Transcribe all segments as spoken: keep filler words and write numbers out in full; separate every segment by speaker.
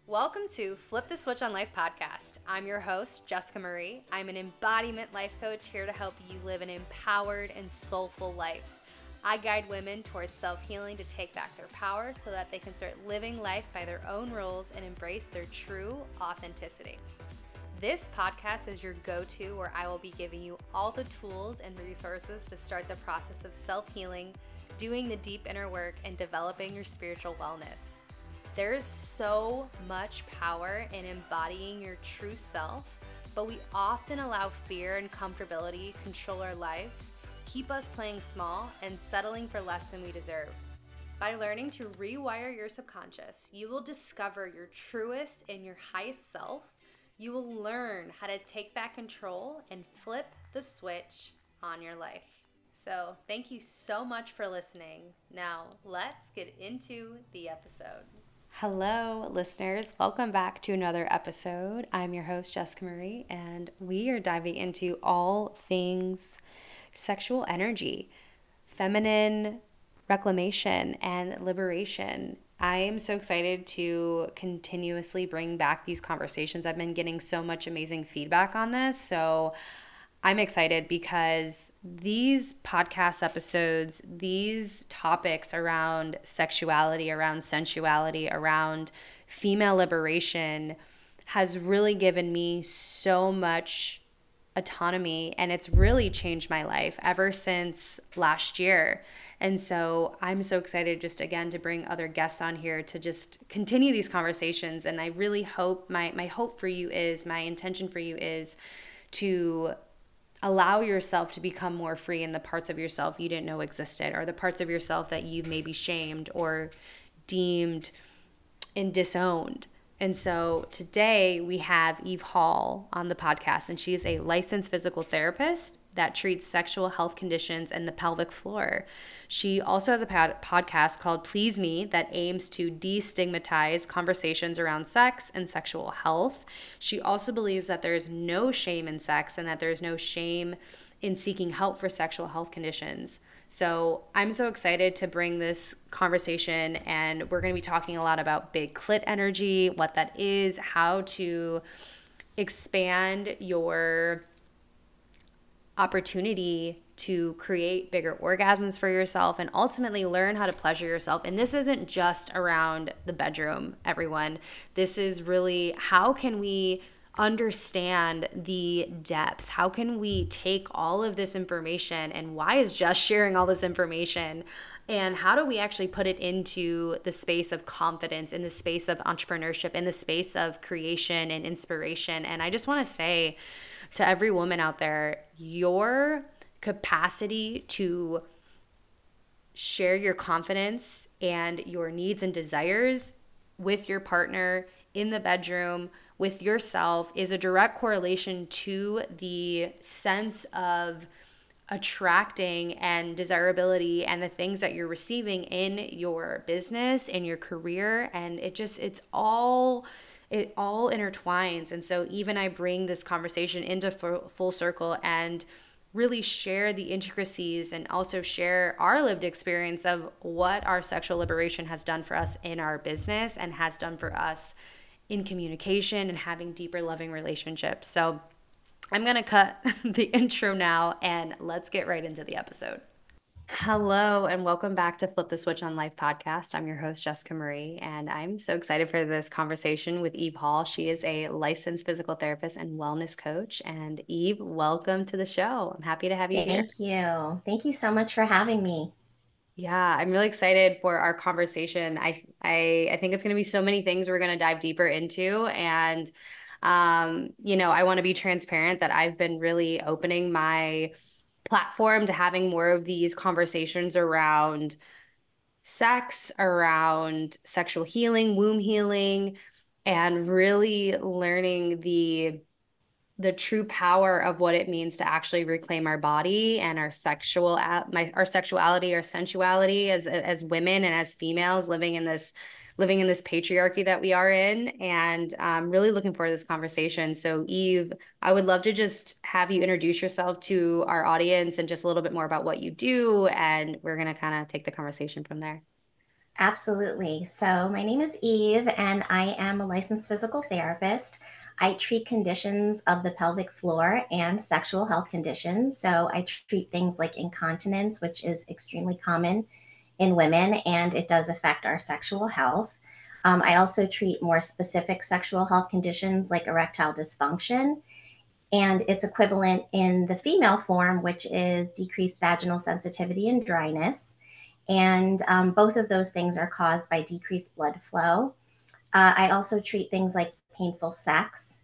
Speaker 1: Welcome to Flip the Switch on Life podcast. I'm your host, Jessica Marie. I'm an embodiment life coach here to help you live an empowered and soulful life. I guide women towards self-healing to take back their power so that they can start living life by their own rules and embrace their true authenticity. This podcast is your go-to where I will be giving you all the tools and resources to start the process of self-healing, doing the deep inner work, and developing your spiritual wellness. There is so much power in embodying your true self, but we often allow fear and comfortability control our lives, keep us playing small, and settling for less than we deserve. By learning to rewire your subconscious, you will discover your truest and your highest self. You will learn how to take back control and flip the switch on your life. So thank you so much for listening. Now let's get into the episode. Hello, listeners. Welcome back to another episode. I'm your host, Jessica Marie, and we are diving into all things sexual energy, feminine reclamation, and liberation. I am so excited to continuously bring back these conversations. I've been getting so much amazing feedback on this, so I'm excited because these podcast episodes, these topics around sexuality, around sensuality, around female liberation has really given me so much autonomy, and it's really changed my life ever since last year. And so I'm so excited just again to bring other guests on here to just continue these conversations. And I really hope, my, my hope for you is, my intention for you is to allow yourself to become more free in the parts of yourself you didn't know existed, or the parts of yourself that you've maybe shamed or deemed and disowned. And so today we have Eve Hall on the podcast, and she is a licensed physical therapist that treats sexual health conditions and the pelvic floor. She also has a pod- podcast called Please Me that aims to destigmatize conversations around sex and sexual health. She also believes that there is no shame in sex and that there is no shame in seeking help for sexual health conditions. So I'm so excited to bring this conversation, and we're going to be talking a lot about big clit energy, what that is, how to expand your opportunity to create bigger orgasms for yourself and ultimately learn how to pleasure yourself. And this isn't just around the bedroom, everyone. This is really, how can we understand the depth? How can we take all of this information, and why is just sharing all this information? And how do we actually put it into the space of confidence, in the space of entrepreneurship, in the space of creation and inspiration? And I just want to say to every woman out there, your capacity to share your confidence and your needs and desires with your partner in the bedroom, with yourself, is a direct correlation to the sense of attracting and desirability and the things that you're receiving in your business, in your career. And it just, it's all, it all intertwines. And so even I bring this conversation into full, full circle and really share the intricacies and also share our lived experience of what our sexual liberation has done for us in our business and has done for us in communication and having deeper loving relationships. So I'm going to cut the intro now and let's get right into the episode. Hello and welcome back to Flip the Switch on Life podcast. I'm your host, Jessica Marie, and I'm so excited for this conversation with Eve Hall. She is a licensed physical therapist and wellness coach. And Eve, welcome to the show. I'm happy to have you
Speaker 2: Thank
Speaker 1: here.
Speaker 2: Thank you. Thank you so much for having me.
Speaker 1: Yeah, I'm really excited for our conversation. I I I think it's going to be so many things we're going to dive deeper into, and um, you know, I want to be transparent that I've been really opening my platform to having more of these conversations around sex, around sexual healing, womb healing, and really learning the the true power of what it means to actually reclaim our body and our sexual my our sexuality, our sensuality as as women and as females living in this living in this patriarchy that we are in. And I'm really looking forward to this conversation. So Eve, I would love to just have you introduce yourself to our audience and just a little bit more about what you do, and we're going to kind of take the conversation from there.
Speaker 2: Absolutely. So, my name is Eve, and I am a licensed physical therapist. I treat conditions of the pelvic floor and sexual health conditions. So, I treat things like incontinence, which is extremely common in women, and it does affect our sexual health. Um, I also treat more specific sexual health conditions like erectile dysfunction and its equivalent in the female form, which is decreased vaginal sensitivity and dryness. And um, both of those things are caused by decreased blood flow. Uh, I also treat things like painful sex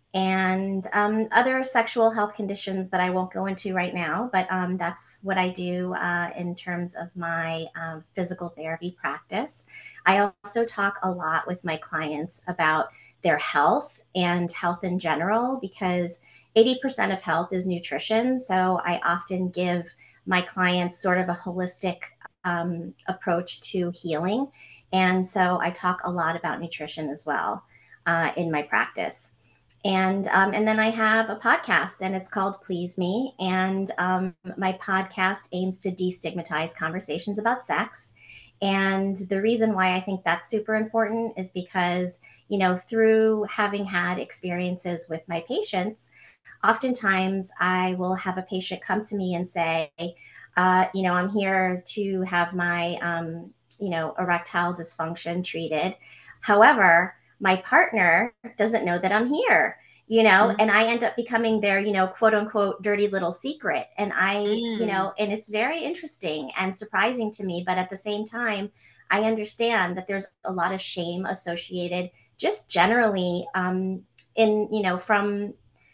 Speaker 2: and um, other sexual health conditions that I won't go into right now, but um, that's what I do uh, in terms of my um, physical therapy practice. I also talk a lot with my clients about their health and health in general because eighty percent of health is nutrition. So I often give my clients sort of a holistic um, approach to healing. And so I talk a lot about nutrition as well uh, in my practice. And um, and then I have a podcast, and it's called Please Me. And um, my podcast aims to destigmatize conversations about sex. And the reason why I think that's super important is because, you know, through having had experiences with my patients, oftentimes I will have a patient come to me and say, uh, you know, I'm here to have my, um, you know, erectile dysfunction treated. However, my partner doesn't know that I'm here, you know,
Speaker 1: Mm.
Speaker 2: and I end up becoming their, you know, quote unquote, dirty little secret. And I, you
Speaker 1: Mm.
Speaker 2: know, and it's very interesting and surprising to me. But at the same time, I understand that there's a lot of shame associated just generally um, in, you know, from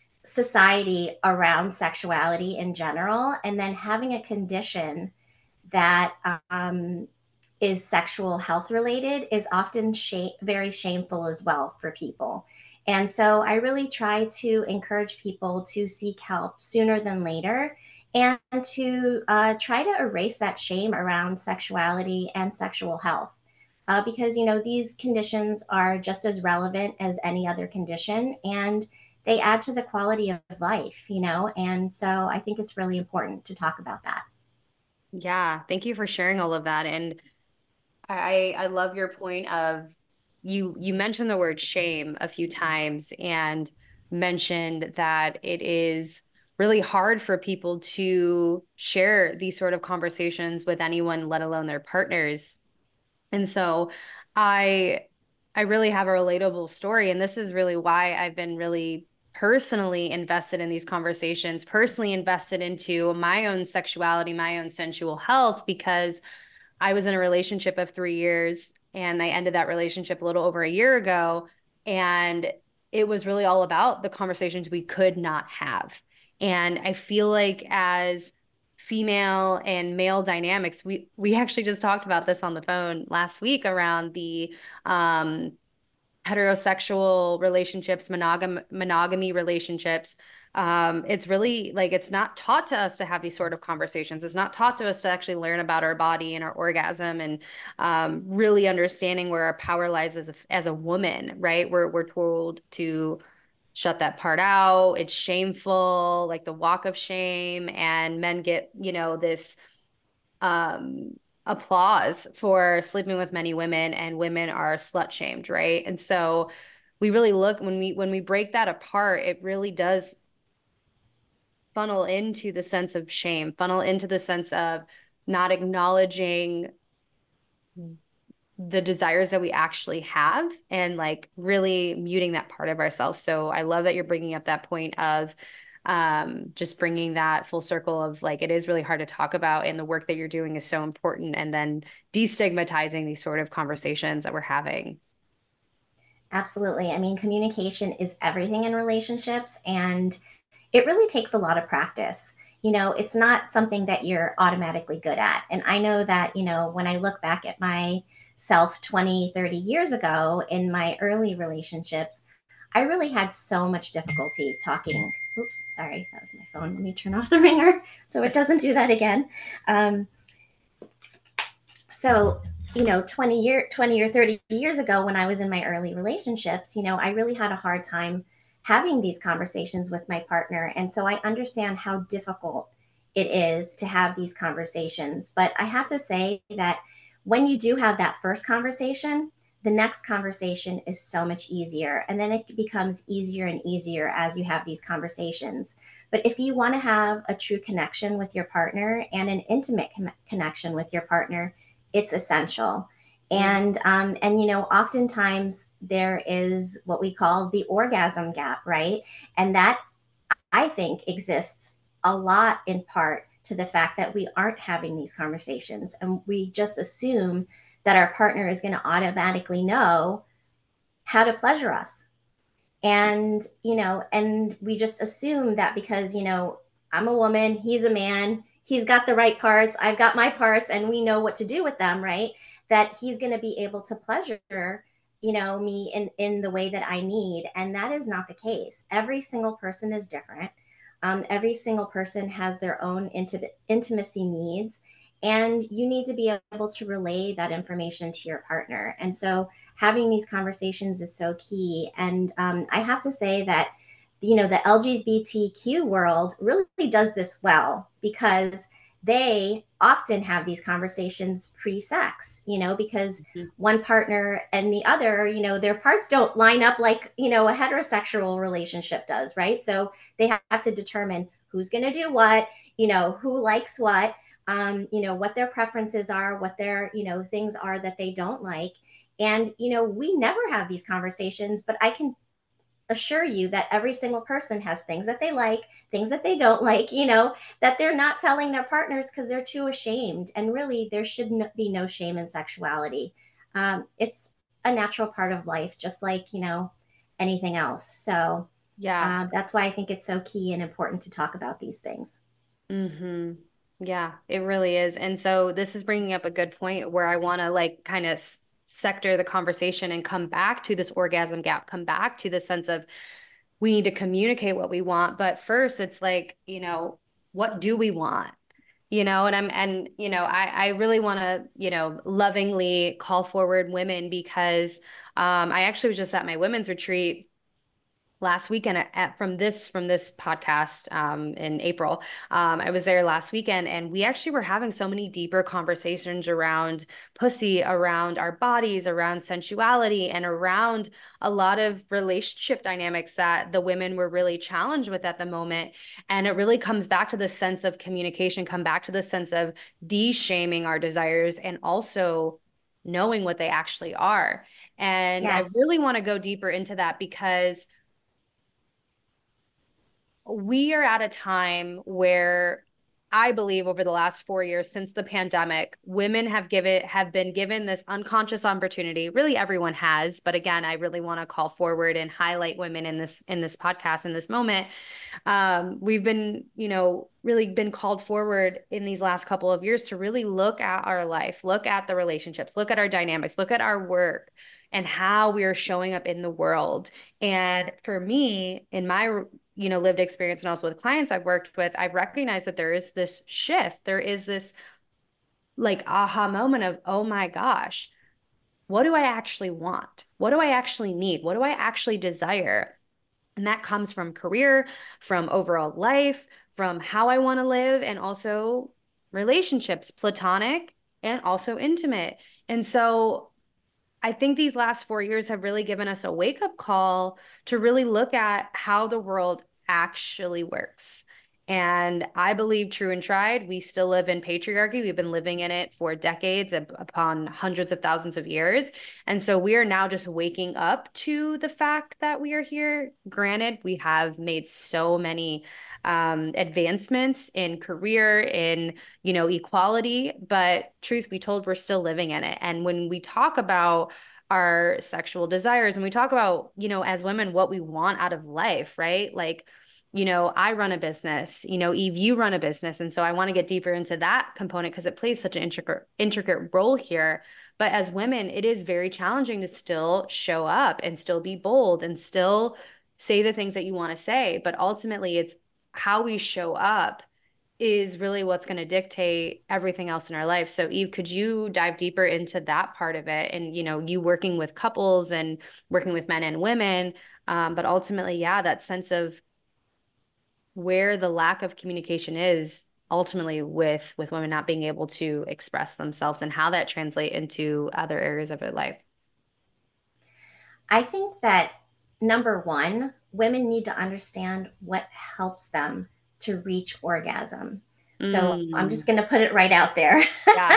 Speaker 2: society around sexuality in general. And then having a condition that um, is sexual health related is often shame, very shameful as well for people. And so I really try to encourage people to seek help sooner than later and to uh, try to erase that shame around sexuality and sexual health. Uh, because, you know, these conditions are just as relevant as any other condition and they add to the quality of life, you know? And so I think it's really important to talk about that.
Speaker 1: Yeah, thank you for sharing all of that. And I I love your point of you you mentioned the word shame a few times and mentioned that it is really hard for people to share these sort of conversations with anyone, let alone their partners. And so I I really have a relatable story, and this is really why I've been really personally invested in these conversations, personally invested into my own sexuality, my own sensual health, because I was in a relationship of three years and I ended that relationship a little over a year ago. And it was really all about the conversations we could not have. And I feel like as female and male dynamics, we we actually just talked about this on the phone last week around the um heterosexual relationships, monogam monogamy relationships. Um, it's really like it's not taught to us to have these sort of conversations. It's not taught to us to actually learn about our body and our orgasm and um, really understanding where our power lies as a, as a woman, right? We're we're told to shut that part out. It's shameful, like the walk of shame, and men get, you know, this um applause for sleeping with many women and women are slut shamed, right? And so we really look when we when we break that apart, it really does funnel into the sense of shame, funnel into the sense of not acknowledging the desires that we actually have and like really muting that part of ourselves. So I love that you're bringing up that point of um, just bringing that full circle of like, it is really hard to talk about and the work that you're doing is so important. And then destigmatizing these sort of conversations that we're having.
Speaker 2: Absolutely. I mean, communication is everything in relationships, and it really takes a lot of practice. You know, it's not something that you're automatically good at. And I know that, you know, when I look back at myself twenty, thirty years ago in my early relationships, I really had so much difficulty talking. Oops, sorry, that was my phone. Let me turn off the ringer so it doesn't do that again. Um, so you know twenty year twenty or thirty years ago when I was in my early relationships, you know I really had a hard time having these conversations with my partner, and so I understand how difficult it is to have these conversations. But I have to say that when you do have that first conversation, the next conversation is so much easier. And then it becomes easier and easier as you have these conversations. But if you want to have a true connection with your partner and an intimate com- connection with your partner, it's essential.
Speaker 1: Mm.
Speaker 2: And um, and you know, oftentimes there is what we call the orgasm gap, right? And that I think exists a lot in part to the fact that we aren't having these conversations and we just assume that our partner is going to automatically know how to pleasure us. And, you know, and we just assume that because, you know, I'm a woman, he's a man, he's got the right parts, I've got my parts, and we know what to do with them, right? That he's going to be able to pleasure, you know, me in, in the way that I need. And that is not the case. Every single person is different. Um, every single person has their own inti- intimacy needs. And you need to be able to relay that information to your partner. And so having these conversations is so key. And um, I have to say that, you know, the L G B T Q world really does this well because they often have these conversations pre-sex, you know, because
Speaker 1: Mhm.
Speaker 2: one partner and the other, you know, their parts don't line up like, you know, a heterosexual relationship does, right? So they have to determine who's going to do what, you know, who likes what, um, you know, what their preferences are, what their, you know, things are that they don't like. And, you know, we never have these conversations, but I can assure you that every single person has things that they like, things that they don't like, you know, that they're not telling their partners because they're too ashamed. And really, there should be no shame in sexuality. Um, it's a natural part of life, just like, you know, anything else. So
Speaker 1: Yeah.
Speaker 2: uh, that's why I think it's so key and important to talk about these things.
Speaker 1: Hmm. Yeah, it really is. And so this is bringing up a good point where I want to like kind of sector the conversation and come back to this orgasm gap, come back to the sense of we need to communicate what we want. But first, it's like, you know, what do we want? You know, and I'm, and, you know, I, I really want to, you know, lovingly call forward women because um, I actually was just at my women's retreat last weekend at, at- from this from this podcast um, in April. Um, I was there last weekend, and we actually were having so many deeper conversations around pussy, around our bodies, around sensuality, and around a lot of relationship dynamics that the women were really challenged with at the moment. And it really comes back to the sense of communication, come back to the sense of de-shaming our desires and also knowing what they actually are. And I
Speaker 2: Yes.
Speaker 1: really want to go deeper into that because we are at a time where I believe over the last four years since the pandemic, women have given have been given this unconscious opportunity. Really, everyone has, but again, I really want to call forward and highlight women in this in this podcast in this moment. Um, we've been, you know, really been called forward in these last couple of years to really look at our life, look at the relationships, look at our dynamics, look at our work and how we are showing up in the world. And for me, in my you know lived experience and also with clients I've worked with, I've recognized that there is this shift. There is this like aha moment of, oh my gosh, what do I actually want? What do I actually need? What do I actually desire? And that comes from career, from overall life, from how I want to live, and also relationships, platonic and also intimate. And so I think these last four years have really given us a wake up call to really look at how the world actually works. And I believe, true and tried, we still live in patriarchy. We've been living in it for decades upon hundreds of thousands of years. And so we are now just waking up to the fact that we are here. Granted, we have made so many um, advancements in career, in you know, equality, but truth be told, we're still living in it. And when we talk about our sexual desires and we talk about, you know, as women, what we want out of life, right? Like, you know, I run a business, you know, Eve, you run a business. And so I want to get deeper into that component because it plays such an intricate, intricate role here. But as women, it is very challenging to still show up and still be bold and still say the things that you want to say. But ultimately, it's how we show up is really what's going to dictate everything else in our life. So Eve, could you dive deeper into that part of it? And, you know, you working with couples and working with men and women. Um, but ultimately, yeah, that sense of where the lack of communication is ultimately with with women not being able to express themselves and how that translate into other areas of their life?
Speaker 2: I think that number one, women need to understand what helps them to reach orgasm. So I'm
Speaker 1: Mm,
Speaker 2: just going to put it right out there.
Speaker 1: yeah.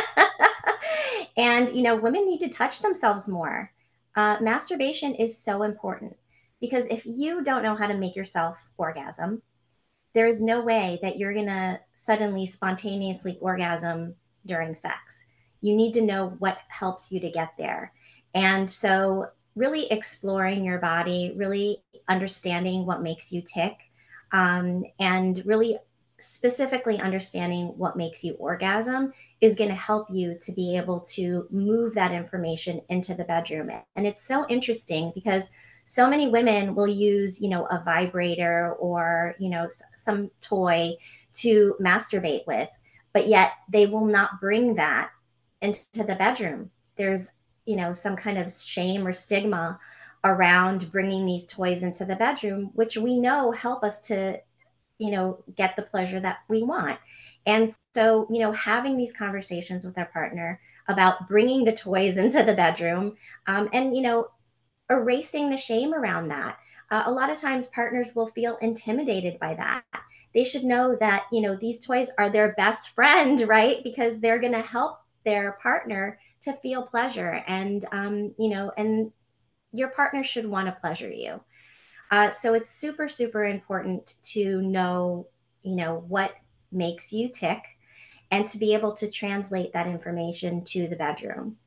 Speaker 2: And, you know, women need to touch themselves more. Uh, masturbation is so important because if you don't know how to make yourself orgasm, there is no way that you're going to suddenly spontaneously orgasm during sex. You need to know what helps you to get there. And so, really exploring your body, really understanding what makes you tick, um, and really specifically understanding what makes you orgasm is going to help you to be able to move that information into the bedroom. And it's so interesting because so many women will use, you know, a vibrator or, you know, some toy to masturbate with, but yet they will not bring that into the bedroom. There's, you know, some kind of shame or stigma around bringing these toys into the bedroom, which we know help us to, you know, get the pleasure that we want. And so, you know, having these conversations with our partner about bringing the toys into the bedroom, um, and, you know, erasing the shame around that. Uh, a lot of times partners will feel intimidated by that. They should know that, you know, these toys are their best friend, right? Because they're going to help their partner to feel pleasure. And, um, you know, and your partner should want to pleasure you. Uh, so it's super, super important to know, you know, what makes you tick and to be able to translate that information to the bedroom.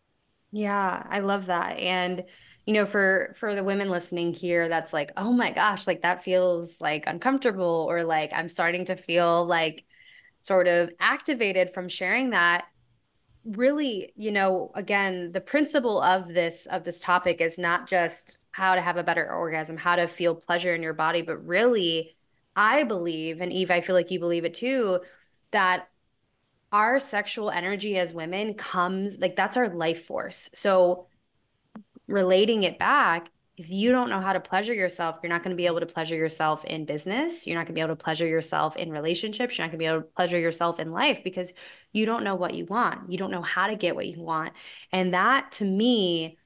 Speaker 1: Yeah, I love that. And you know, for for the women listening here, that's like, oh my gosh, like that feels like uncomfortable, or like I'm starting to feel like sort of activated from sharing that. Really, you know, again, the principle of this of this topic is not just how to have a better orgasm, how to feel pleasure in your body, but really, I believe, and Eve, I feel like you believe it too, that our sexual energy as women comes like that's our life force. So relating it back, if you don't know how to pleasure yourself, you're not going to be able to pleasure yourself in business. You're not going to be able to pleasure yourself in relationships. You're not going to be able to pleasure yourself in life because you don't know what you want. You don't know how to get what you want. And that to me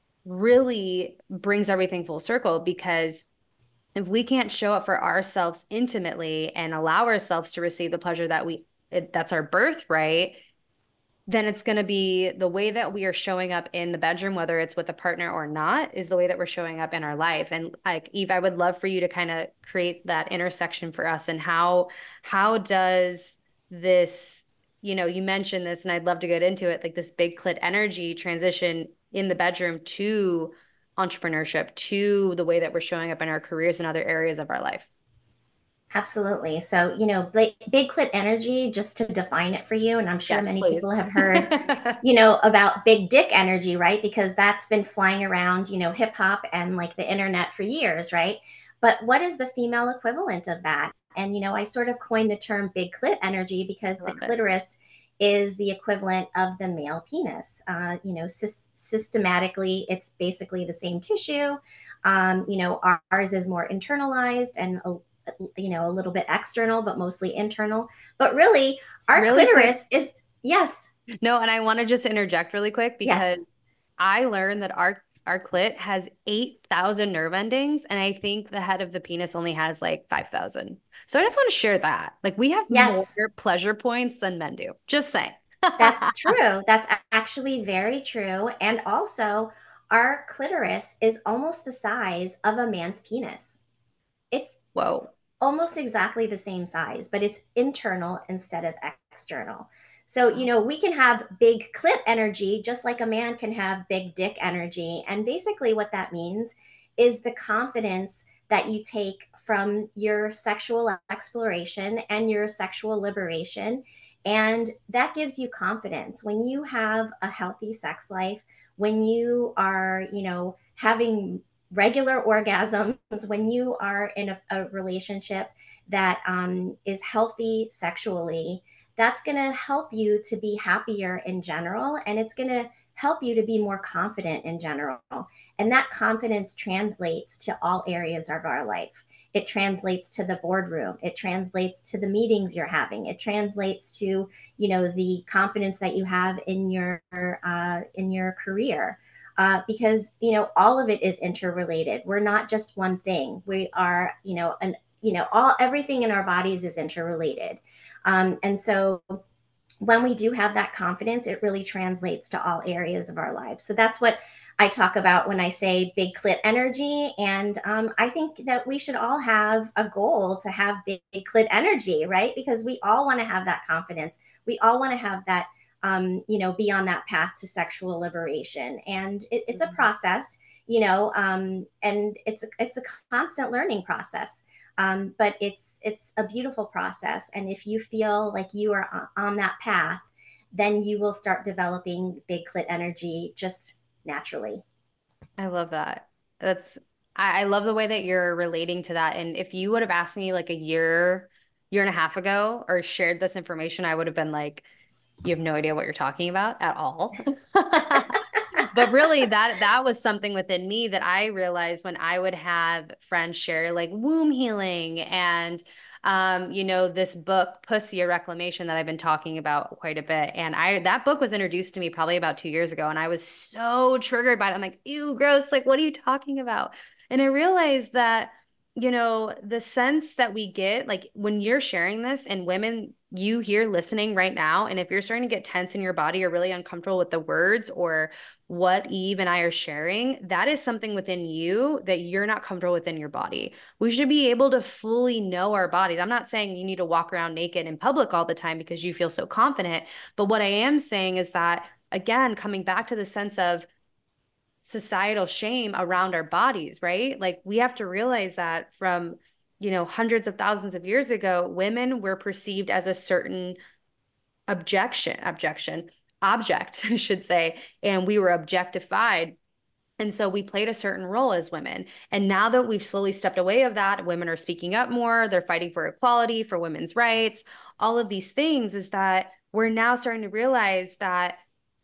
Speaker 1: really brings everything full circle because if we can't show up for ourselves intimately and allow ourselves to receive the pleasure that we it, that's our birthright, then it's going to be the way that we are showing up in the bedroom, whether it's with a partner or not, is the way that we're showing up in our life. And like Eve, I would love for you to kind of create that intersection for us. And how how does this, you know, you mentioned this, and I'd love to get into it, like this big clit energy transition in the bedroom to entrepreneurship, to the way that we're showing up in our careers and other areas of our life.
Speaker 2: Absolutely. So, you know, big, big clit energy, just to define it for you, and I'm sure
Speaker 1: Yes,
Speaker 2: many
Speaker 1: please.
Speaker 2: people have heard, you know, about big dick energy, right? Because that's been flying around, you know, hip hop and like the internet for years, right? But what is the female equivalent of that? And, you know, I sort of coined the term big clit energy because
Speaker 1: I
Speaker 2: the
Speaker 1: love it.
Speaker 2: clitoris is the equivalent of the male penis. Uh, you know, sys- systematically, it's basically the same tissue. Um, you know, ours is more internalized and a you know, a little bit external, but mostly internal. But really, our
Speaker 1: Really quick.
Speaker 2: clitoris is, yes,
Speaker 1: No, and I want to just interject really quick
Speaker 2: yes,
Speaker 1: because I learned that our our clit has eight thousand nerve endings, and I think the head of the penis only has like five thousand. So I just want to share that. Like we have more
Speaker 2: yes,
Speaker 1: pleasure points than men do. Just saying.
Speaker 2: that's true. That's actually very true. And also, our clitoris is almost the size of a man's penis. It's
Speaker 1: Whoa.
Speaker 2: almost exactly the same size, but it's internal instead of external. So, you know, we can have big clit energy just like a man can have big dick energy. And basically, what that means is the confidence that you take from your sexual exploration and your sexual liberation. And that gives you confidence when you have a healthy sex life, when you are, you know, having regular orgasms, when you are in a, a relationship that um, is healthy sexually, that's going to help you to be happier in general. And it's going to help you to be more confident in general. And that confidence translates to all areas of our life. It translates to the boardroom. It translates to the meetings you're having. It translates to, you know, the confidence that you have in your uh, in your career. Uh, because you know all of it is interrelated. We're not just one thing. We are, you know, an you know all everything in our bodies is interrelated, um, and so when we do have that confidence, it really translates to all areas of our lives. So that's what I talk about when I say big clit energy. And um, I think that we should all have a goal to have big, big clit energy, right? Because we all want to have that confidence. We all want to have that, um, you know, be on that path to sexual liberation. And it, it's a
Speaker 1: Mhm.
Speaker 2: process, you know, um, and it's a, it's a constant learning process. Um, but it's it's a beautiful process, and if you feel like you are on that path, then you will start developing big clit energy just naturally.
Speaker 1: I love that. That's I, I love the way that you're relating to that. And if you would have asked me like a year, year and a half ago, or shared this information, I would have been like, you have no idea what you're talking about at all. But really that that was something within me that I realized when I would have friends share like womb healing and um you know this book Pussy a Reclamation that I've been talking about quite a bit, and I that book was introduced to me probably about two years ago and I was so triggered by it. I'm like, ew, gross, like what are you talking about? And I realized that you know the sense that we get like when you're sharing this, and women, you here listening right now, and if you're starting to get tense in your body or really uncomfortable with the words or what Eve and I are sharing, that is something within you that you're not comfortable within your body. We should be able to fully know our bodies. I'm not saying you need to walk around naked in public all the time because you feel so confident. But what I am saying is that, again, coming back to the sense of societal shame around our bodies, right? Like we have to realize that from, you know, hundreds of thousands of years ago, women were perceived as a certain objection, objection, object, I should say, and we were objectified. And so we played a certain role as women. And now that we've slowly stepped away of that, women are speaking up more, they're fighting for equality, for women's rights, all of these things, is that we're now starting to realize that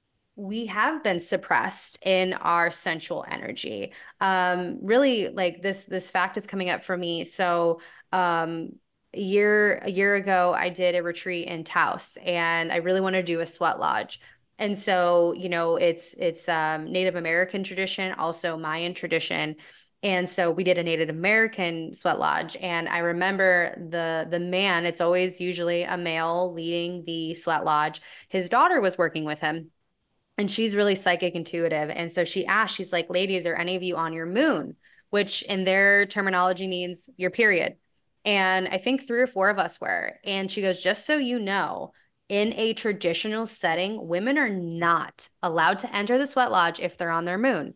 Speaker 1: we have been suppressed in our sensual energy. Um, really, like this this fact is coming up for me. So, um, a year a year ago, I did a retreat in Taos, and I really want to do a sweat lodge. And so, you know, it's it's um, Native American tradition, also Mayan tradition. And so we did a Native American sweat lodge, and I remember the the man. It's always usually a male leading the sweat lodge. His daughter was working with him, and she's really psychic intuitive. And so she asked, she's like, ladies, are any of you on your moon? Which in their terminology means your period. And I think three or four of us were. And she goes, just so you know, in a traditional setting, women are not allowed to enter the sweat lodge if they're on their moon.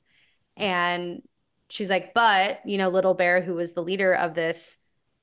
Speaker 1: And she's like, but, you know, Little Bear, who was the leader of this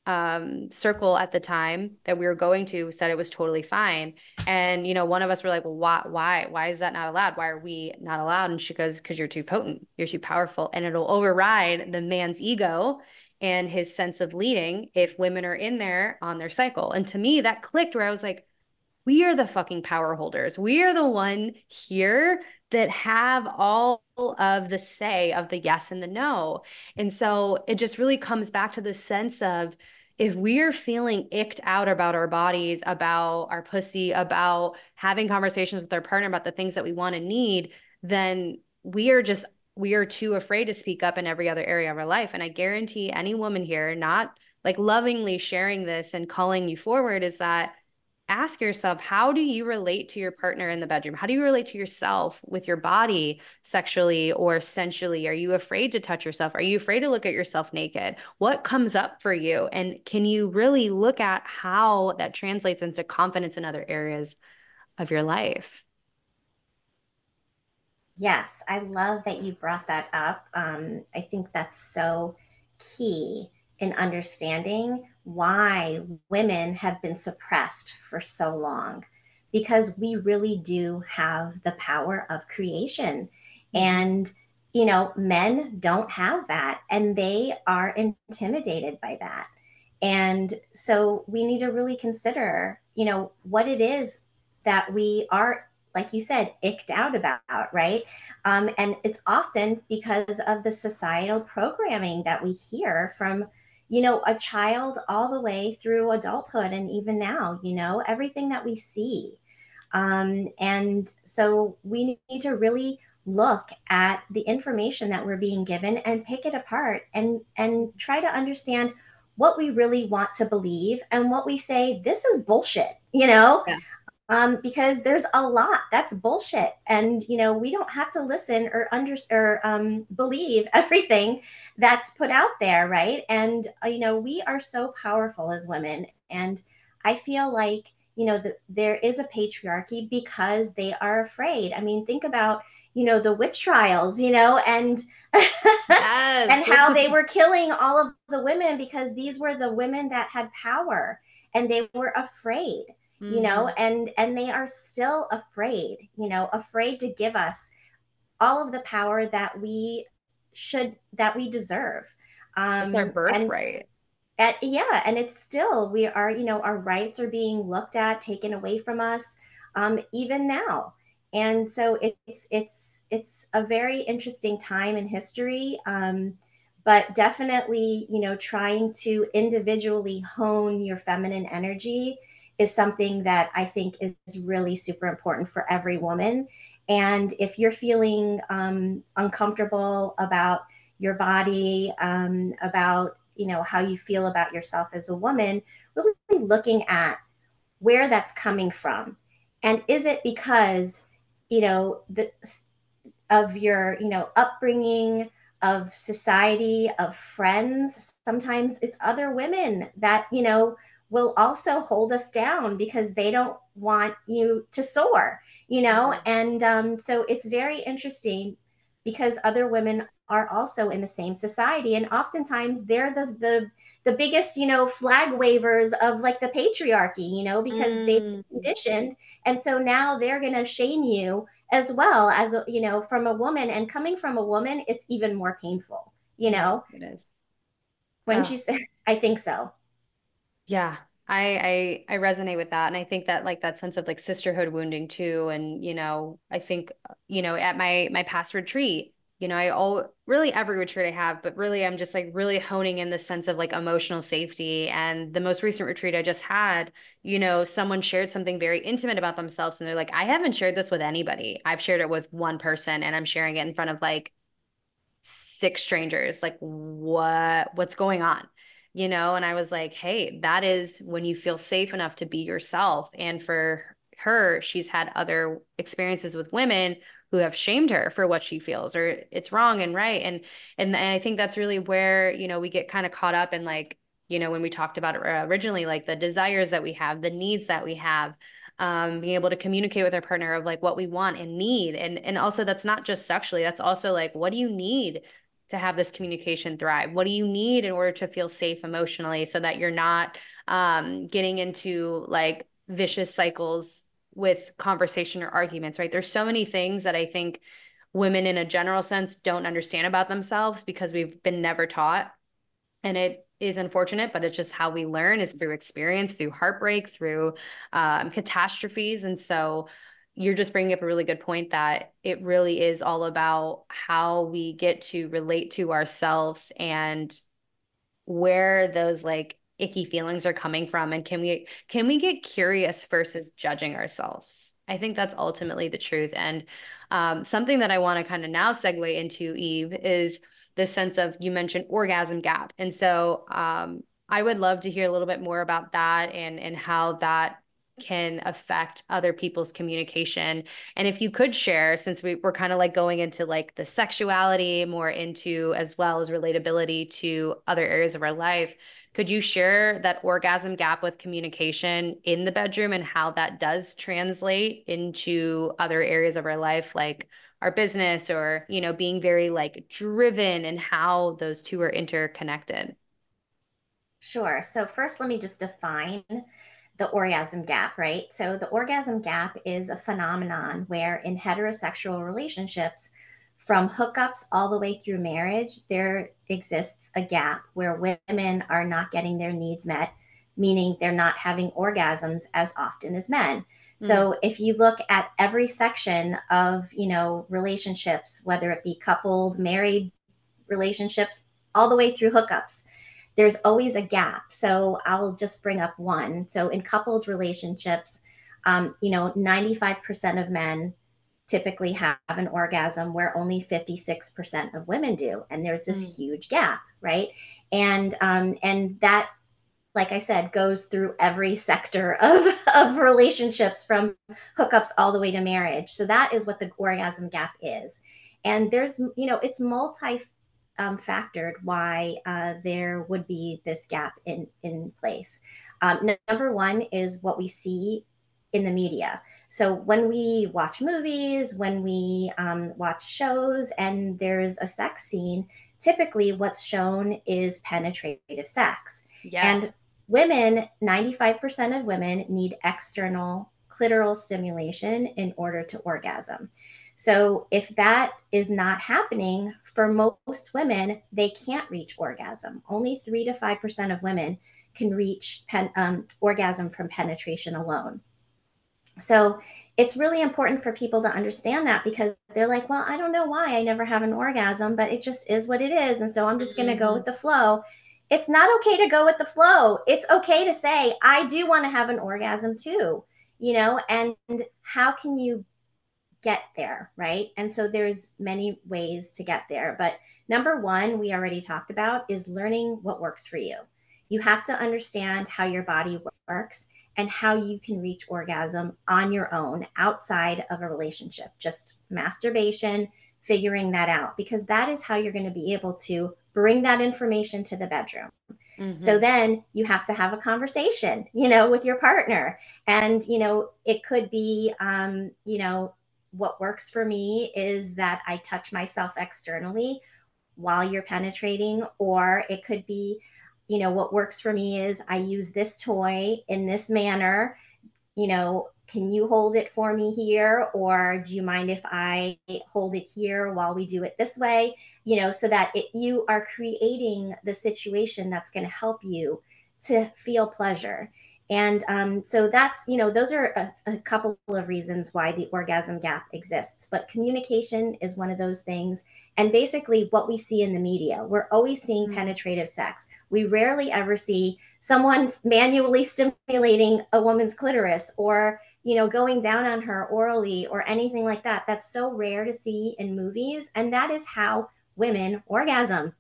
Speaker 1: um, circle at the time that we were going to, said it was totally fine. And, you know, one of us were like, well, why, why, why is that not allowed? Why are we not allowed? And she goes, because you're too potent, you're too powerful, and it'll override the man's ego and his sense of leading if women are in there on their cycle. And to me, that clicked where I was like, we are the fucking power holders. We are the one here that have all of the say of the yes and the no. And so it just really comes back to the sense of if we are feeling icked out about our bodies, about our pussy, about having conversations with our partner about the things that we want and need, then we are just, we are too afraid to speak up in every other area of our life. And I guarantee any woman here, not like lovingly sharing this and calling you forward, is that ask yourself, how do you relate to your partner in the bedroom? How do you relate to yourself with your body sexually or sensually? Are you afraid to touch yourself? Are you afraid to look at yourself naked? What comes up for you? And can you really look at how that translates into confidence in other areas of your life?
Speaker 2: Yes, I love that you brought that up. Um, I think that's so key in understanding why women have been suppressed for so long, because we really do have the power of creation.
Speaker 1: Mhm.
Speaker 2: And, you know, men don't have that, and they are intimidated by that. And so we need to really consider, you know, what it is that we are like you said, icked out about, right? Um, and it's often because of the societal programming that we hear from, you know, a child all the way through adulthood and even now, you know, everything that we see. Um, and so we need to really look at the information that we're being given and pick it apart and and try to understand what we really want to believe and what we say this is bullshit, you know,
Speaker 1: Yeah.
Speaker 2: um, because there's a lot that's bullshit, and you know we don't have to listen or under or um, believe everything that's put out there, right? And uh, you know we are so powerful as women, and I feel like you know that there is a patriarchy because they are afraid. I mean, think about you know the witch trials, you know, and and
Speaker 1: Yes.
Speaker 2: how they were killing all of the women because these were the women that had power and they were afraid, you know,
Speaker 1: Hmm.
Speaker 2: and and they are still afraid, you know, afraid to give us all of the power that we should that we deserve.
Speaker 1: It's our
Speaker 2: um and
Speaker 1: birthright.
Speaker 2: at, yeah, and it's still we are, you know, our rights are being looked at, taken away from us, um, even now. And so it's it's it's a very interesting time in history, um, but definitely, you know, trying to individually hone your feminine energy is something that I think is really super important for every woman. And if you're feeling um, uncomfortable about your body, um, about you know how you feel about yourself as a woman, really looking at where that's coming from, and is it because you know the of your you know upbringing, of society, of friends. Sometimes it's other women that you know will also hold us down because they don't want you to soar, you know.
Speaker 1: Mhm.
Speaker 2: And um, so it's very interesting because other women are also in the same society, and oftentimes they're the the the biggest you know flag wavers of like the patriarchy, you know, because they've
Speaker 1: Mm.
Speaker 2: been conditioned. And so now they're going to shame you as well as a, you know from a woman, and coming from a woman it's even more painful, you
Speaker 1: Yeah,
Speaker 2: know,
Speaker 1: it is.
Speaker 2: when
Speaker 1: Oh,
Speaker 2: she said I think so.
Speaker 1: yeah. I, I I resonate with that. And I think that like that sense of like sisterhood wounding too. And, you know, I think, you know, at my my past retreat, you know, I all really every retreat I have, but really I'm just like really honing in the sense of like emotional safety. And the most recent retreat I just had, you know, someone shared something very intimate about themselves and they're like, I haven't shared this with anybody. I've shared it with one person and I'm sharing it in front of like six strangers. Like, what what's going on? You know, and I was like, hey, that is when you feel safe enough to be yourself. And for her, she's had other experiences with women who have shamed her for what she feels or it's wrong and right. And and, and I think that's really where, you know, we get kind of caught up in like, you know, when we talked about it originally, like the desires that we have, the needs that we have, um, being able to communicate with our partner of like what we want and need. And and also that's not just sexually, that's also like, what do you need to have this communication thrive? What do you need in order to feel safe emotionally so that you're not um, getting into like vicious cycles with conversation or arguments, right? There's so many things that I think women in a general sense don't understand about themselves because we've been never taught. And it is unfortunate, but it's just how we learn is through experience, through heartbreak, through um, catastrophes. And so you're just bringing up a really good point that it really is all about how we get to relate to ourselves and where those like icky feelings are coming from, and can we can we get curious versus judging ourselves. I think that's ultimately the truth. And um, something that I want to kind of now segue into, Eve, is this sense of, you mentioned orgasm gap, and so um, I would love to hear a little bit more about that and and how that can affect other people's communication. And if you could share, since we, we're kind of like going into like the sexuality more into as well as relatability to other areas of our life, could you share that orgasm gap with communication in the bedroom and how that does translate into other areas of our life, like our business or, you know, being very like driven, and how those two are interconnected?
Speaker 2: Sure. So first let me just define the orgasm gap, right? So the orgasm gap is a phenomenon where in heterosexual relationships, from hookups all the way through marriage, there exists a gap where women are not getting their needs met meaning they're not having orgasms as often as men.
Speaker 1: Mm.
Speaker 2: So if you look at every section of, you know, relationships, whether it be coupled, married relationships, all the way through hookups, there's always a gap. So I'll just bring up one. So in coupled relationships, um, you know, ninety-five percent of men typically have an orgasm where only fifty-six percent of women do. And there's
Speaker 1: Mm.
Speaker 2: this huge gap, right? And um, and that, like I said, goes through every sector of, of relationships from hookups all the way to marriage. So that is what the orgasm gap is. And there's, you know, it's multi um, factored why uh, there would be this gap in, in place. Um, number one is what we see in the media. So when we watch movies, when we um, watch shows, and there's a sex scene, typically what's shown is penetrative sex. And
Speaker 1: Yes.
Speaker 2: women, ninety-five percent of women need external clitoral stimulation in order to orgasm. So if that is not happening for most women, they can't reach orgasm. Only three to five percent of women can reach pen, um, orgasm from penetration alone. So it's really important for people to understand that, because they're like, well, I don't know why I never have an orgasm, but it just is what it is. And so I'm just going to go
Speaker 1: Mm-hmm.
Speaker 2: with the flow. It's not okay to go with the flow. It's okay to say, I do want to have an orgasm too, you know, and how can you get there, right? And so there's many ways to get there. But number one, we already talked about, is learning what works for you. You have to understand how your body works and how you can reach orgasm on your own outside of a relationship. Just masturbation, figuring that out, because that is how you're going to be able to bring that information to the bedroom. So
Speaker 1: Mm-hmm.
Speaker 2: then you have to have a conversation, you know, with your partner. And, you know, it could be, um, you know, what works for me is that I touch myself externally while you're penetrating, or it could be, you know, what works for me is I use this toy in this manner, you know, can you hold it for me here? Or do you mind if I hold it here while we do it this way? You know, so that it, you are creating the situation that's going to help you to feel pleasure. And um, so that's, you know, those are a, a couple of reasons why the orgasm gap exists. But communication is one of those things. And basically, what we see in the media, we're always seeing
Speaker 1: Mm.
Speaker 2: penetrative sex. We rarely ever see someone manually stimulating a woman's clitoris, or, you know, going down on her orally or anything like that. That's so rare to see in movies. And that is how women orgasm.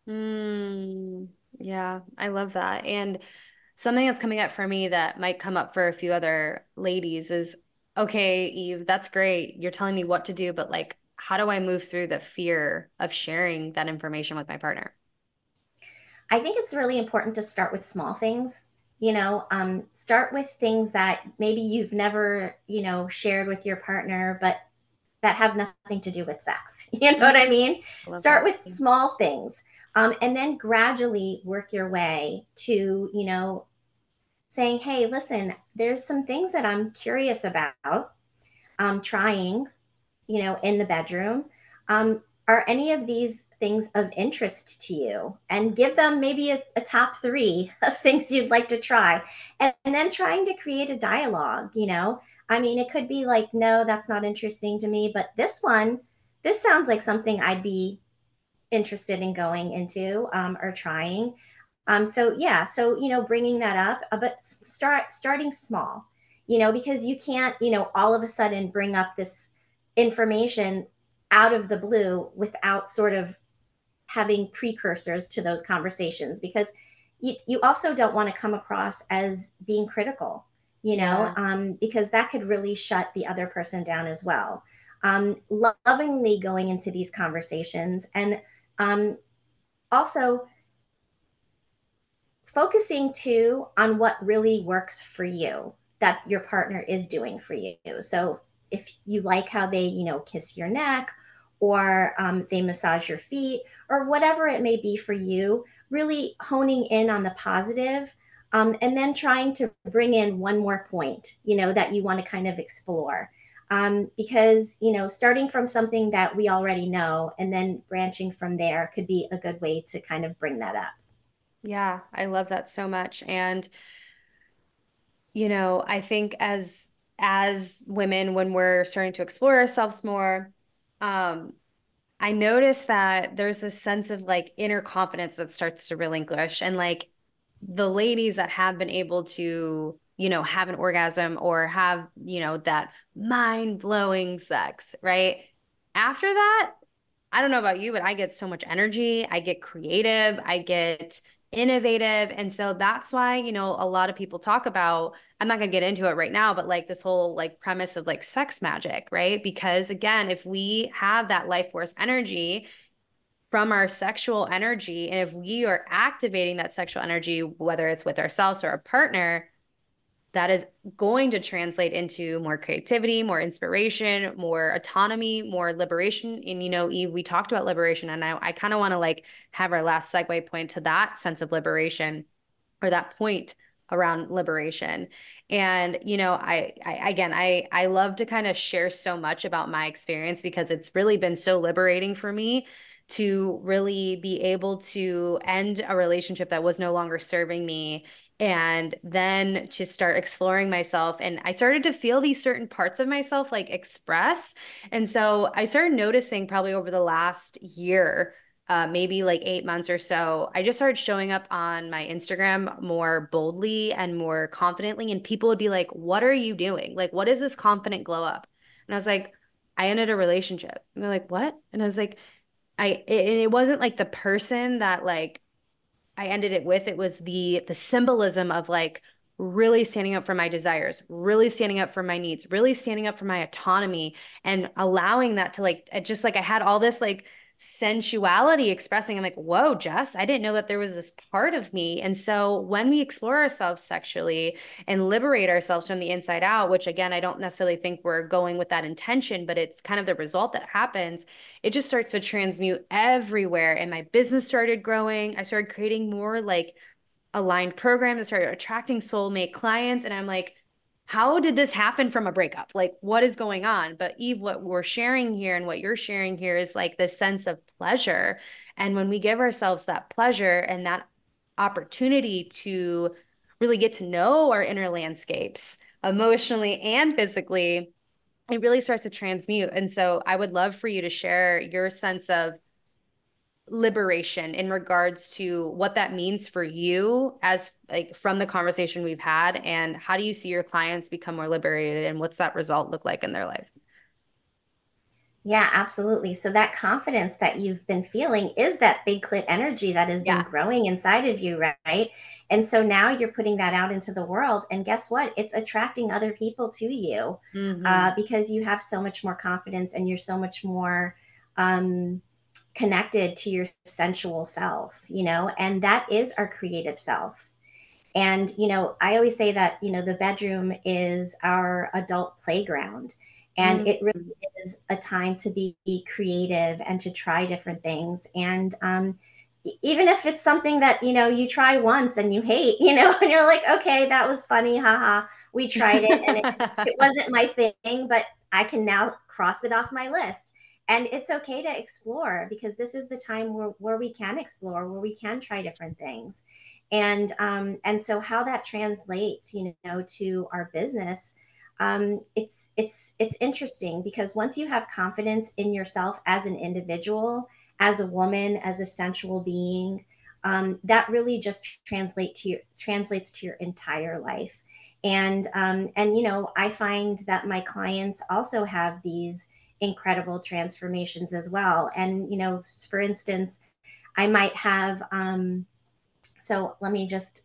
Speaker 1: Mm. Yeah, I love that. And something that's coming up for me that might come up for a few other ladies is, okay, Eve, that's great. You're telling me what to do, but like, how do I move through the fear of sharing that information with my partner?
Speaker 2: I think it's really important to start with small things. You know, um, start with things that maybe you've never, you know, shared with your partner, but that have nothing to do with sex. You know
Speaker 1: Mm.
Speaker 2: what I mean?
Speaker 1: I love
Speaker 2: Start
Speaker 1: that.
Speaker 2: with small things, um, and then gradually work your way to, you know, saying, hey, listen, there's some things that I'm curious about, um, trying, you know, in the bedroom. Um, are any of these things of interest to you? And give them maybe a, a top three of things you'd like to try. And, and then trying to create a dialogue, you know. I mean, it could be like, no, that's not interesting to me, but this one, this sounds like something I'd be interested in going into, um, or trying. Um, so yeah, so you know, bringing that up, uh, but start starting small, you know, because you can't, you know, all of a sudden bring up this information out of the blue without sort of having precursors to those conversations, because you, you also don't want to come across as being critical, you know,
Speaker 1: Yeah.
Speaker 2: um, because that could really shut the other person down as well. Um, lovingly going into these conversations, and um, also focusing too on what really works for you, that your partner is doing for you. So if you like how they, you know, kiss your neck, or um, they massage your feet, or whatever it may be for you, really honing in on the positive, um, and then trying to bring in one more point, you know, that you want to kind of explore. Um, because, you know, starting from something that we already know and then branching from there could be a good way to kind of bring that up.
Speaker 1: Yeah, I love that so much. And you know, I think as as women, when we're starting to explore ourselves more, um, I notice that there's this sense of like inner confidence that starts to relinquish. And like the ladies that have been able to, you know, have an orgasm or have, you know, that mind blowing sex, right? After that, I don't know about you, but I get so much energy. I get creative. I get innovative. And so that's why, you know, a lot of people talk about, I'm not going to get into it right now, but like this whole like premise of like sex magic, right? Because again, if we have that life force energy from our sexual energy, and if we are activating that sexual energy, whether it's with ourselves or a partner, that is going to translate into more creativity, more inspiration, more autonomy, more liberation. And, you know, Eve, we talked about liberation, and I, I kind of want to like have our last segue point to that sense of liberation or that point around liberation. And, you know, I, I again, I, I love to kind of share so much about my experience because it's really been so liberating for me to really be able to end a relationship that was no longer serving me and then to start exploring myself. And I started to feel these certain parts of myself like express. And so I started noticing probably over the last year, uh, maybe like eight months or so, I just started showing up on my Instagram more boldly and more confidently. And people would be like, "What are you doing? Like, what is this confident glow up?" And I was like, "I ended a relationship." And they're like, "What?" And I was like, I, it, it wasn't like the person that like I ended it with. It was the the symbolism of like really standing up for my desires, really standing up for my needs, really standing up for my autonomy and allowing that to like it just like I had all this like sensuality expressing. I'm like, whoa, Jess, I didn't know that there was this part of me. And so when we explore ourselves sexually and liberate ourselves from the inside out, which again, I don't necessarily think we're going with that intention, but it's kind of the result that happens, it just starts to transmute everywhere. And my business started growing. I started creating more like aligned programs. I started attracting soulmate clients. And I'm like, how did this happen from a breakup? Like, what is going on? But Eve, what we're sharing here and what you're sharing here is like this sense of pleasure. And when we give ourselves that pleasure and that opportunity to really get to know our inner landscapes emotionally and physically, it really starts to transmute. And so I would love for you to share your sense of liberation in regards to what that means for you as like from the conversation we've had, and how do you see your clients become more liberated and what's that result look like in their life?
Speaker 2: Yeah, absolutely. So that confidence that you've been feeling is that big clit energy that has been
Speaker 1: Yeah.
Speaker 2: growing inside of you, right? And so now you're putting that out into the world. And guess what? It's attracting other people to you
Speaker 1: Mm-hmm.
Speaker 2: uh, because you have so much more confidence and you're so much more um, connected to your sensual self, you know, and that is our creative self. And, you know, I always say that, you know, the bedroom is our adult playground. And it really
Speaker 1: Mm-hmm.
Speaker 2: is a time to be creative and to try different things. And um, e- even if it's something that, you know, you try once and you hate, you know, and you're like, okay, that was funny. Haha. We tried it and it, it wasn't my thing, but I can now cross it off my list. And it's okay to explore because this is the time where, where we can explore, where we can try different things and um, and so how that translates you know to our business, um, it's it's it's interesting because once you have confidence in yourself as an individual, as a woman, as a sensual being, um, that really just translate to your translates to your entire life. And um, and you know I find that my clients also have these incredible transformations as well. And you know for instance, I might have um, so let me just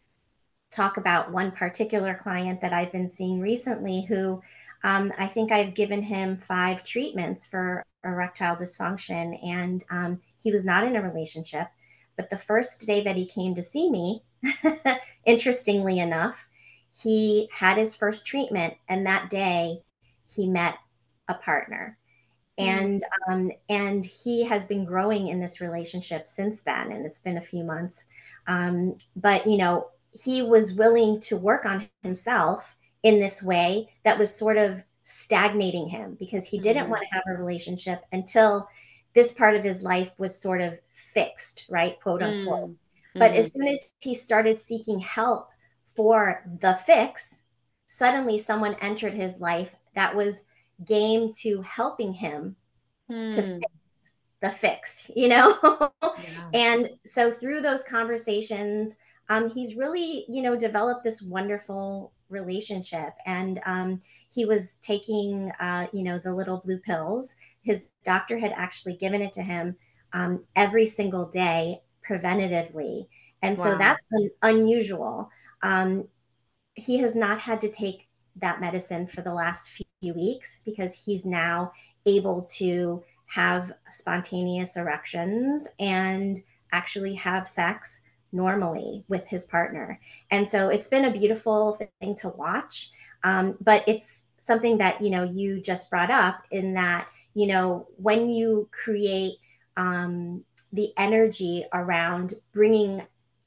Speaker 2: talk about one particular client that I've been seeing recently who um, I think I've given him five treatments for erectile dysfunction. And um, he was not in a relationship. But the first day that he came to see me, interestingly enough, he had his first treatment. And that day he met a partner.
Speaker 1: Mm.
Speaker 2: And um, and he has been growing in this relationship since then, and it's been a few months. Um, but you know, he was willing to work on himself in this way that was sort of stagnating him because he didn't
Speaker 1: Mm-hmm.
Speaker 2: want to have a relationship until this part of his life was sort of fixed, right, quote unquote.
Speaker 1: Mm.
Speaker 2: But
Speaker 1: Mm-hmm.
Speaker 2: as soon as he started seeking help for the fix, suddenly someone entered his life that was game to helping him to
Speaker 1: Hmm.
Speaker 2: fix the fix, you know?
Speaker 1: Yeah.
Speaker 2: And so through those conversations, um, he's really, you know, developed this wonderful relationship. And um, he was taking, uh, you know, the little blue pills. His doctor had actually given it to him um, every single day preventatively. And so
Speaker 1: Wow.
Speaker 2: that's un- unusual. Um, he has not had to take that medicine for the last few weeks because he's now able to have spontaneous erections and actually have sex normally with his partner. And so it's been a beautiful thing to watch. Um, but it's something that, you know, you just brought up in that, you know, when you create um, the energy around bringing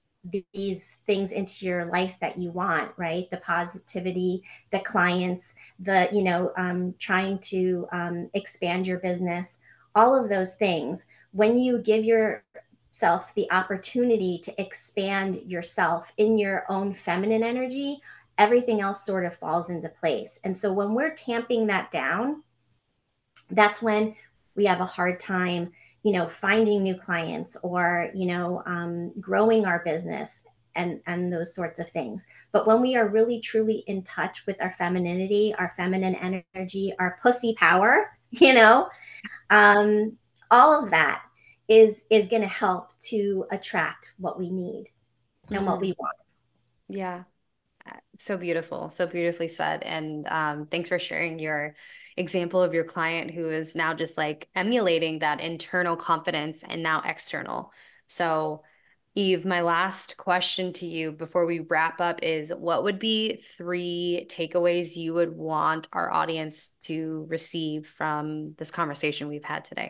Speaker 2: these things into your life that you want, right? The positivity, the clients, the, you know, um, trying to um, expand your business, all of those things. When you give yourself the opportunity to expand yourself in your own feminine energy, everything else sort of falls into place. And so when we're tamping that down, that's when we have a hard time, you know, finding new clients or, you know, um, growing our business and and those sorts of things. But when we are really truly in touch with our femininity, our feminine energy, our pussy power, you know, um, all of that is is going to help to attract what we need and what
Speaker 1: Mm.
Speaker 2: we want.
Speaker 1: Yeah. So beautiful, so beautifully said. And um, thanks for sharing your example of your client who is now just like emulating that internal confidence and now external. So, Eve, my last question to you before we wrap up is what would be three takeaways you would want our audience to receive from this conversation we've had today?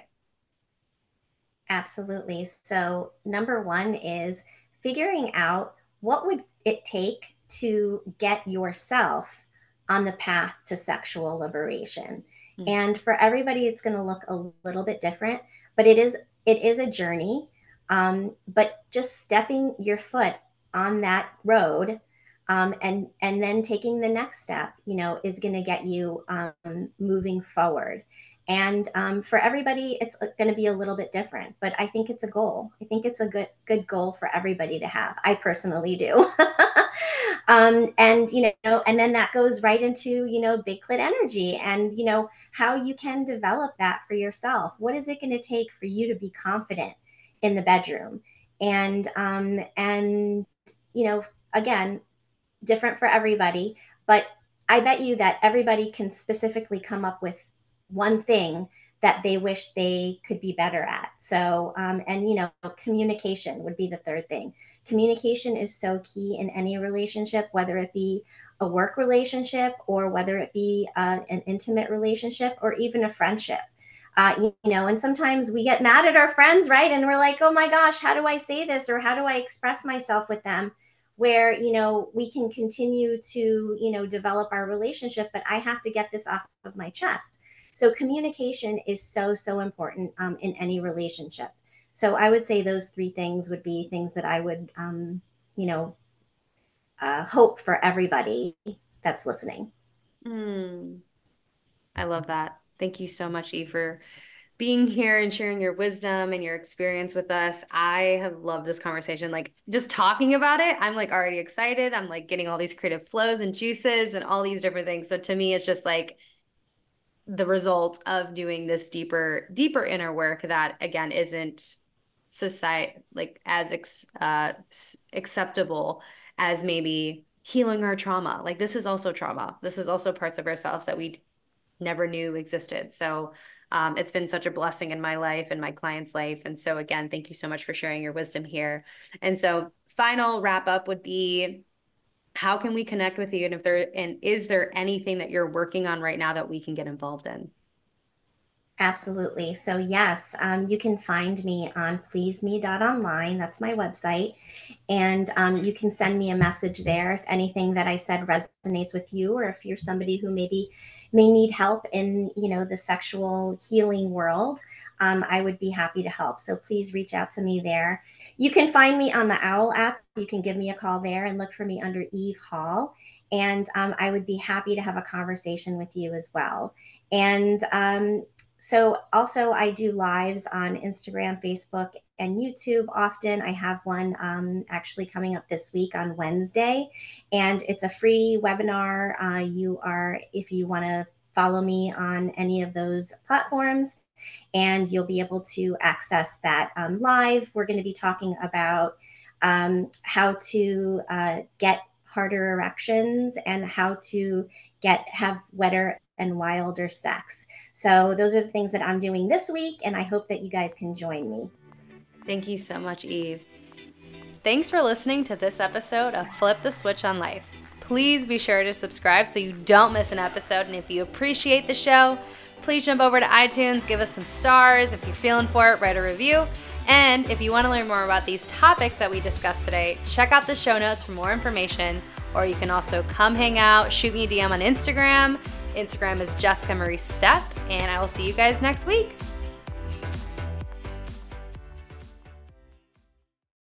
Speaker 2: Absolutely. So, number one is figuring out what would it take to get yourself on the path to sexual liberation.
Speaker 1: Mm.
Speaker 2: And for everybody, it's going to look a little bit different, but it is it is a journey. Um, but just stepping your foot on that road, um, and and then taking the next step, you know, is going to get you um, moving forward. And um, for everybody, it's going to be a little bit different, but I think it's a goal. I think it's a good good goal for everybody to have. I personally do. um, and you know, and then that goes right into you know big clit energy, and you know how you can develop that for yourself. What is it going to take for you to be confident in the bedroom? And um, and you know, again, different for everybody, but I bet you that everybody can specifically come up with one thing that they wish they could be better at. So, um, and you know, communication would be the third thing. Communication is so key in any relationship, whether it be a work relationship or whether it be uh, an intimate relationship or even a friendship. Uh, you, you know, and sometimes we get mad at our friends, right? And we're like, oh my gosh, how do I say this or how do I express myself with them? Where you know we can continue to you know develop our relationship, but I have to get this off of my chest. So communication is so so important um, in any relationship. So I would say those three things would be things that I would um, you know uh, hope for everybody that's listening.
Speaker 1: Mm. I love that. Thank you so much, Eve, for being here and sharing your wisdom and your experience with us. I have loved this conversation. Like just talking about it, I'm like already excited. I'm like getting all these creative flows and juices and all these different things. So to me, it's just like the result of doing this deeper, deeper inner work that again isn't society like as ex, uh, acceptable as maybe healing our trauma. Like this is also trauma. This is also parts of ourselves that we never knew existed. So um, it's been such a blessing in my life and my client's life. And so again, thank you so much for sharing your wisdom here. And so final wrap up would be how can we connect with you? And if there and is there anything that you're working on right now that we can get involved in?
Speaker 2: Absolutely. So, yes, um, you can find me on please me dot online. That's my website. And um, you can send me a message there if anything that I said resonates with you, or if you're somebody who maybe may need help in, you know, the sexual healing world. Um, I would be happy to help. So please reach out to me there. You can find me on the Owl app. You can give me a call there and look for me under Eve Hall. And um, I would be happy to have a conversation with you as well. And um, so also I do lives on Instagram, Facebook, and YouTube often. I have one um, actually coming up this week on Wednesday, and it's a free webinar. Uh, you are, if you want to follow me on any of those platforms, and you'll be able to access that um, live. We're going to be talking about um, how to uh, get harder erections and how to get have wetter and wilder sex. So those are the things that I'm doing this week, and I hope that you guys can join me.
Speaker 1: Thank you so much, Eve. Thanks for listening to this episode of Flip the Switch on Life. Please be sure to subscribe so you don't miss an episode. And if you appreciate the show, please jump over to iTunes, give us some stars. If you're feeling for it, write a review. And if you want to learn more about these topics that we discussed today, check out the show notes for more information. Or you can also come hang out, shoot me a D M on Instagram. Instagram is Jessica Marie Stepp, and I will see you guys next week.